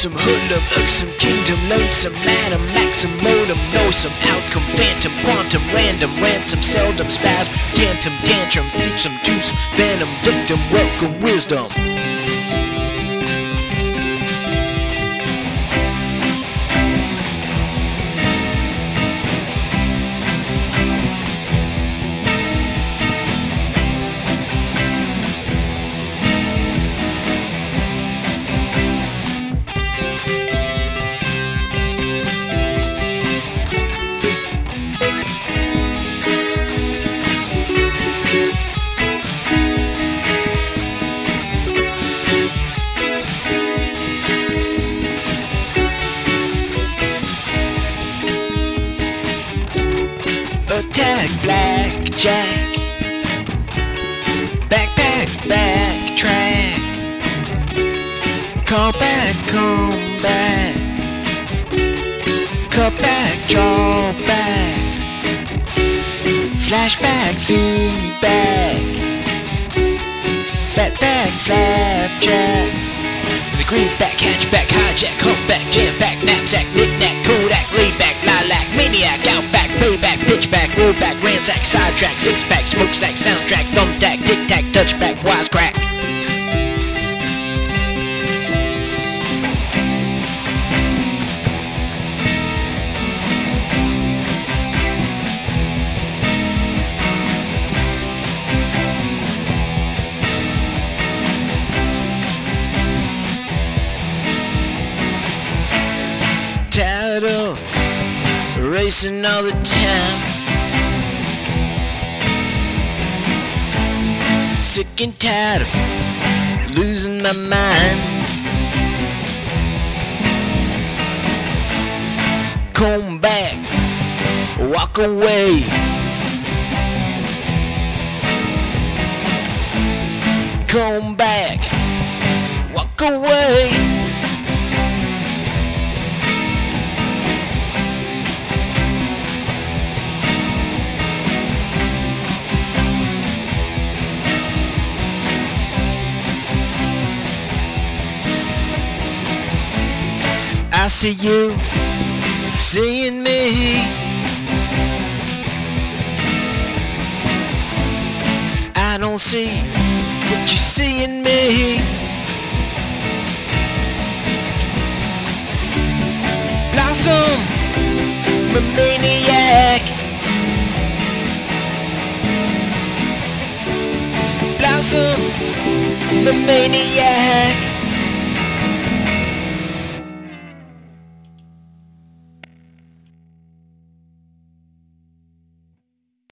Awesome hoodlum, uxum, kingdom, lonesome, madam, maxim, modem, noisome, outcome, phantom, quantum, random, ransom, seldom, spasm, tantrum, thieksome, twosome, venom, victim, welcome, wisdom. Attack, blackjack, backpack, backtrack, call back, come back, cut back, draw back, flashback, feedback, fatback, flapjack, the greenback, hatchback, hijack, humpback, jamback, knapsack, knick-knack, Kodak, laidback, lilac, maniac, outback, payback, pitchback, rollback, ransack, sidetrack, six-pack, smokestack, soundtrack, thumbtack, tic-tac, touchback, wisecrack. Title, racing all the time, sick and tired of losing my mind. Come back, walk away, come back, walk away. I see you seeing me. I don't see what you see in me. Blossom, my maniac. Blossom, my maniac.